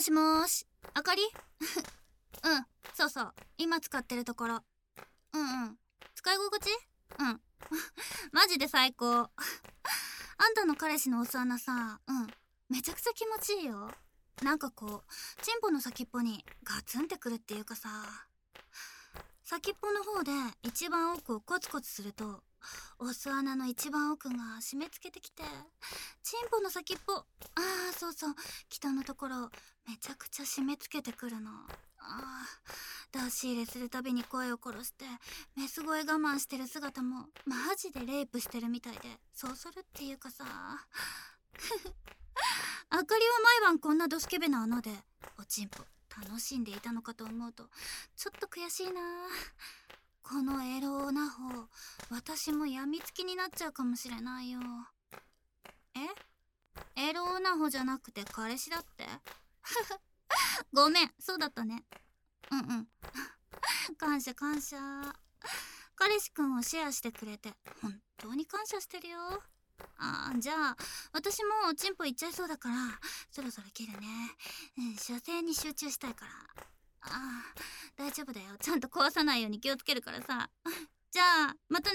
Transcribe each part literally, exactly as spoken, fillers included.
しもーし、あかりうん、そうそう、今使ってるところ。うんうん。使い心地うん。マジで最高。あんたの彼氏のお巣穴さ、うん。めちゃくちゃ気持ちいいよ。なんかこう、チンポの先っぽにガツンってくるっていうかさ、先っぽの方で一番奥をコツコツすると、お巣穴の一番奥が締め付けてきて、チンポの先っぽ、ああそうそう、北のところめちゃくちゃ締め付けてくるの。ああ、出し入れするたびに声を殺してメス声我慢してる姿もマジでレイプしてるみたいで、そうするっていうかさあかりは毎晩こんなドスケベな穴でおちんぽ楽しんでいたのかと思うとちょっと悔しいな。このエローな方、私もやみつきになっちゃうかもしれないよ。えエローな方じゃなくて彼氏だってごめん、そうだったね。うんうん感謝感謝。彼氏くんをシェアしてくれて本当に感謝してるよ。あー、じゃあ私もおちんぽいっちゃいそうだからそろそろ切るね。うん、射精に集中したいから。あー、大丈夫だよ、ちゃんと壊さないように気をつけるからさじゃあまたね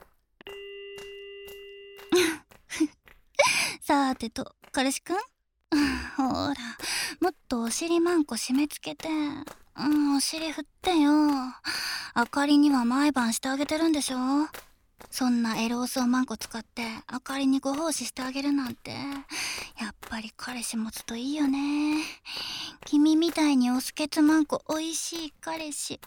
さーてと、彼氏くんほら、もっとお尻マンコ締め付けて、うん、お尻振ってよ。あかりには毎晩してあげてるんでしょ。そんなエロースをマンコ使ってあかりにご奉仕してあげるなんて、やっぱり彼氏持つといいよね。君みたいにオスケツマンコおいしい彼氏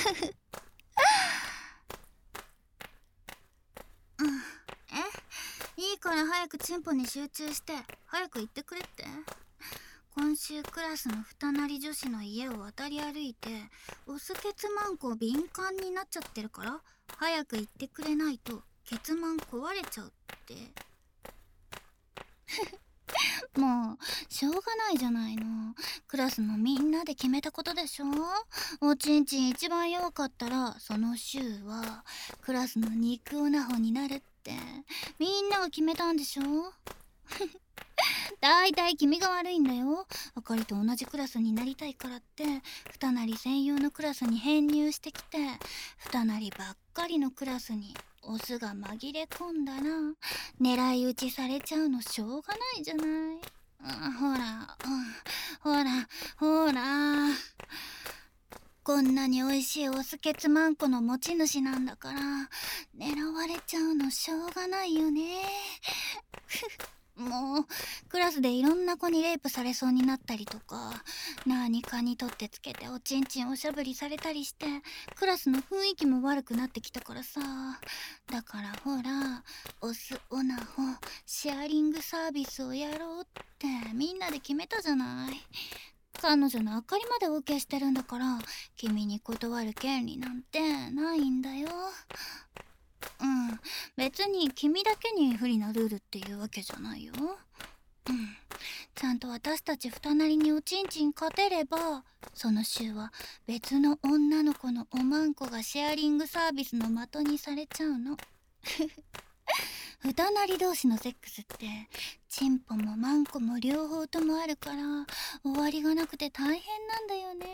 うん、えいいから早くチンポに集中して早く行ってくれって。今週クラスの二なり女子の家を渡り歩いてオスケツマンコ敏感になっちゃってるから早く行ってくれないとケツマン壊れちゃうってもうしょうがないじゃないの。クラスのみんなで決めたことでしょ。おちんちん一番弱かったらその週はクラスの肉オナホになるってみんなが決めたんでしょだいたい君が悪いんだよ。あかりと同じクラスになりたいからって二なり専用のクラスに編入してきて二なりばっかりのクラスにオスが紛れ込んだら狙い撃ちされちゃうのしょうがないじゃない。うん、ほら、うん、ほらほらこんなに美味しいオスケツマンコの持ち主なんだから狙われちゃうのしょうがないよねもうクラスでいろんな子にレイプされそうになったりとか何かに取ってつけておちんちんおしゃぶりされたりしてクラスの雰囲気も悪くなってきたからさ。だからほらオスオナホシェアリングサービスをやろうってみんなで決めたじゃない。彼女のあかりまで OK してるんだから君に断る権利なんてないんだよ。うん、別に君だけに不利なルールっていうわけじゃないよ。うん、ちゃんと私たち二なりにおちんちん勝てればその週は別の女の子のおまんこがシェアリングサービスの的にされちゃうの二なり同士のセックスってチンポもマンコも両方ともあるから終わりがなくて大変なんだよね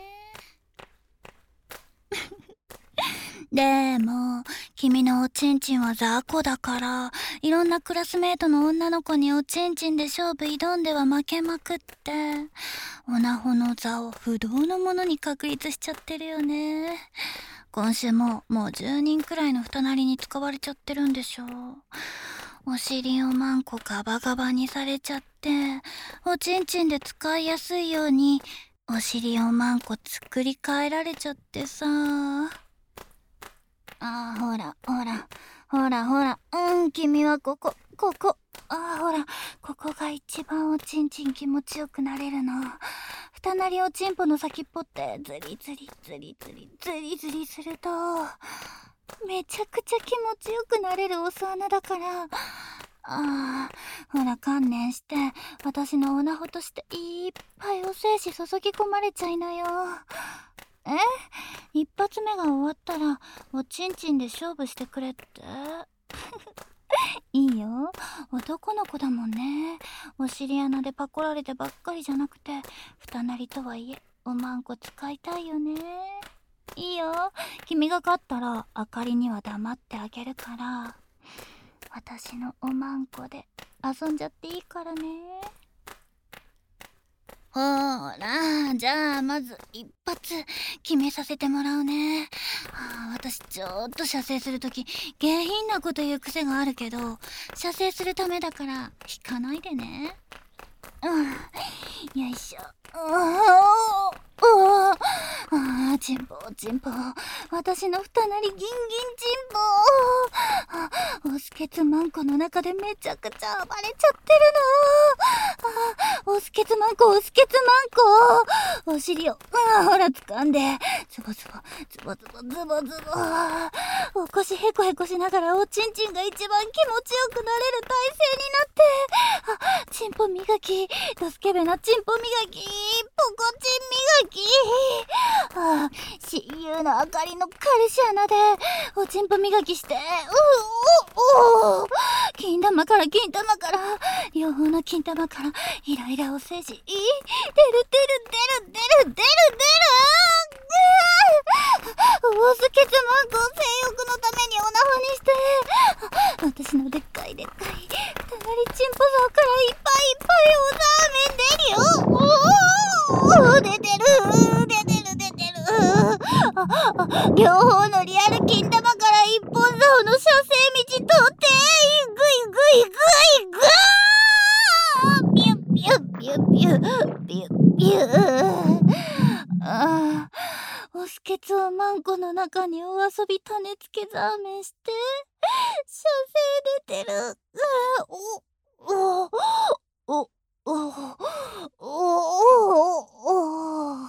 でも君のおちんちんは雑魚だからいろんなクラスメートの女の子におちんちんで勝負挑んでは負けまくってオナホの座を不動のものに確立しちゃってるよね。今週ももうじゅうにんくらいの二なりに使われちゃってるんでしょ。お尻をマンコガバガバにされちゃっておちんちんで使いやすいようにお尻をマンコ作り変えられちゃってさ。あーほらほらほらほらうん君はここここあーほらここが一番おちんちん気持ちよくなれるの。二なりおちんぽの先っぽってズリズリズリズリズリズリするとめちゃくちゃ気持ちよくなれるお巣穴だから。あーほら観念して私のオナホとしていっぱいお精子注ぎ込まれちゃいなよ。え一発目が終わったらおちんちんで勝負してくれっていいよ、 男の子だもんね。お尻穴でパコられてばっかりじゃなくて、二なりとはいえおまんこ使いたいよね。いいよ、君が勝ったらあかりには黙ってあげるから、私のおまんこで遊んじゃっていいからね。ほーら、じゃあまず一発決めさせてもらうね。はあ、私ちょっと射精するとき下品なこと言う癖があるけど、射精するためだから引かないでね。うん、よいしょ。おーおー、あー、チンポチンポ、私の二なりギンギンチンポ。オスケツマンコの中でめちゃくちゃ暴れちゃってるの。あ、オスケツマンコ、オスケツマンコ、お尻を、うん、ほら掴んで、ズボズボズボズボズボズボ、お腰ヘコヘコしながらおちんちんが一番気持ちよくなれる体勢になって、あ、チンポ磨き、ドスケベなチンポ磨き、ポコチン磨き、あ、親友のあかりの彼氏穴でおちんぽ磨きして、うおおお、金玉から金玉から両方の金玉からイライラお世辞、出る出る出る出る出る出る、オスケツマンコを性欲のためにオナホにして、私のでっかいでっかいたなりチンポ像からいっぱいいっぱいおザーメン出るよ。おお、出てる出てる出てる、ああ、両方のリアル金玉から一本竿の射精道通ってグイグイグイグー、ビュッビュッビュッビュッビュッビュー、ああ、オスケツをマンコの中にお遊び種付けザーメンして射精出てる。あ、おおおおおおお、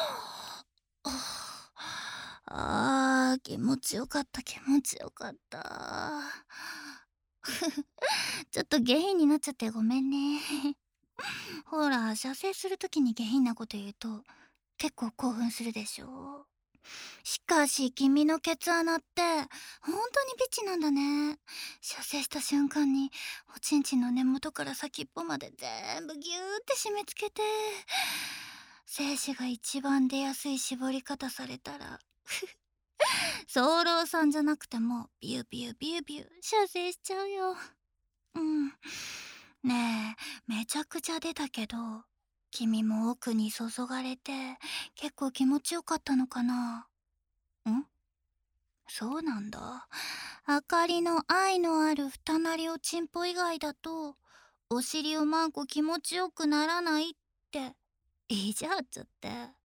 あー、気持ちよかった気持ちよかった。ちょっと下品になっちゃってごめんね。ほら、射精するときに下品なこと言うと結構興奮するでしょ。しかし君のケツ穴って本当にビッチなんだね。射精した瞬間におちんちんの根元から先っぽまで全部ギューって締め付けて、精子が一番出やすい絞り方されたら早漏さんじゃなくてもビュービュービュービュー射精しちゃうよ。うん。ねえ、めちゃくちゃ出たけど君も奥に注がれて結構気持ちよかったのかな。ん、そうなんだ。あかりの愛のある二なりおちんぽ以外だとお尻をマンコ気持ちよくならないっていいじゃんっつって。